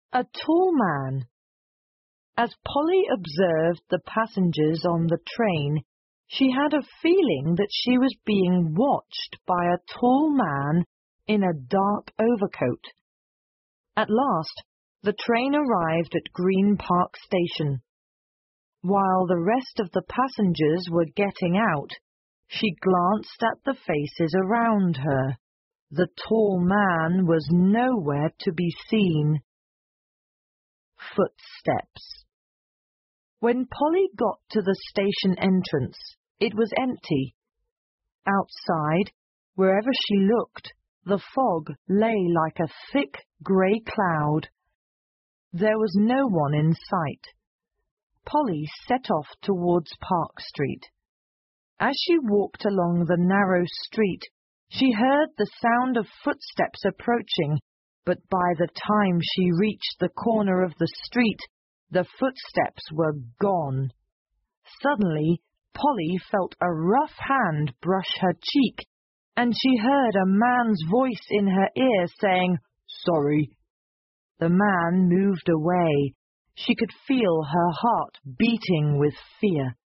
A tall man. As Polly observed the passengers on the train, she had a feeling that she was being watched by a tall man in a dark overcoat. At last, the train arrived at Green Park Station. While the rest of the passengers were getting out, she glanced at the faces around her. The tall man was nowhere to be seen. Footsteps. When Polly got to the station entrance, it was empty. Outside, wherever she looked, the fog lay like a thick grey cloud. There was no one in sight. Polly set off towards Park Street. As she walked along the narrow street, she heard the sound of footsteps approaching, but by the time she reached the corner of the street, the footsteps were gone. Suddenly, Polly felt a rough hand brush her cheek, and she heard a man's voice in her ear saying, "Sorry." The man moved away. She could feel her heart beating with fear.